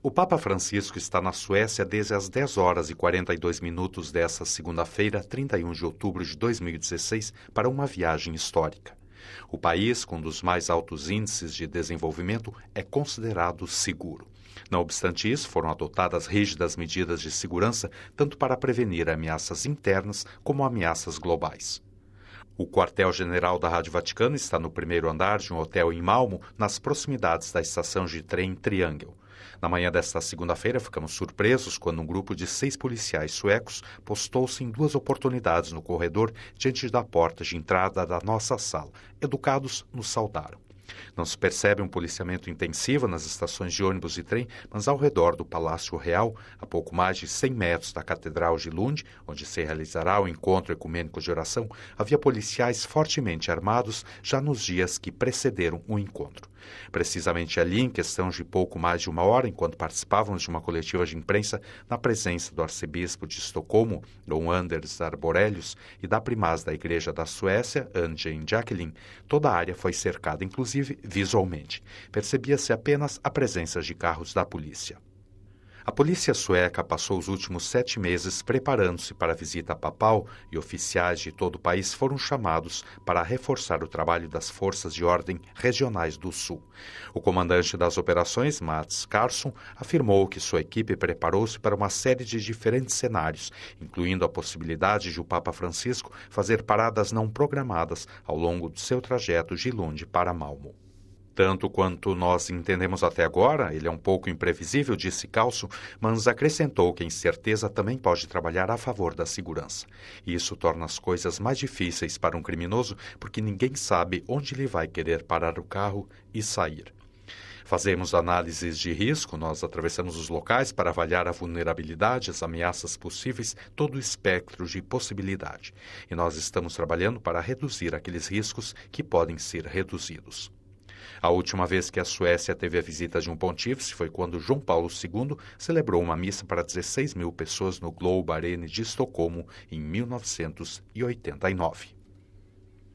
O Papa Francisco está na Suécia desde as 10 horas e 42 minutos desta segunda-feira, 31 de outubro de 2016, para uma viagem histórica. O país, com um dos mais altos índices de desenvolvimento, é considerado seguro. Não obstante isso, foram adotadas rígidas medidas de segurança tanto para prevenir ameaças internas como ameaças globais. O quartel-general da Rádio Vaticano está no primeiro andar de um hotel em Malmo, nas proximidades da estação de trem Triangle. Na manhã desta segunda-feira, ficamos surpresos quando um grupo de 6 policiais suecos postou-se em 2 oportunidades no corredor diante da porta de entrada da nossa sala. Educados, nos saudaram. Não se percebe um policiamento intensivo nas estações de ônibus e trem, mas ao redor do Palácio Real, a pouco mais de 100 metros da Catedral de Lund, onde se realizará o encontro ecumênico de oração, havia policiais fortemente armados já nos dias que precederam o encontro. Precisamente ali, em questão de pouco mais de 1 hora, enquanto participávamos de uma coletiva de imprensa, na presença do arcebispo de Estocolmo, Dom Anders Arborelius, e da primaz da Igreja da Suécia, Anne-Jane Jacqueline, toda a área foi cercada, inclusive visualmente. Percebia-se apenas a presença de carros da polícia. A polícia sueca passou os últimos 7 meses preparando-se para a visita papal e oficiais de todo o país foram chamados para reforçar o trabalho das forças de ordem regionais do Sul. O comandante das operações, Mats Karlsson, afirmou que sua equipe preparou-se para uma série de diferentes cenários, incluindo a possibilidade de o Papa Francisco fazer paradas não programadas ao longo do seu trajeto de Lund para Malmo. Tanto quanto nós entendemos até agora, ele é um pouco imprevisível, disse Karlsson, mas acrescentou que a incerteza também pode trabalhar a favor da segurança. E isso torna as coisas mais difíceis para um criminoso, porque ninguém sabe onde ele vai querer parar o carro e sair. Fazemos análises de risco, nós atravessamos os locais para avaliar a vulnerabilidade, as ameaças possíveis, todo o espectro de possibilidade. E nós estamos trabalhando para reduzir aqueles riscos que podem ser reduzidos. A última vez que a Suécia teve a visita de um pontífice foi quando João Paulo II celebrou uma missa para 16 mil pessoas no Globe Arena de Estocolmo em 1989.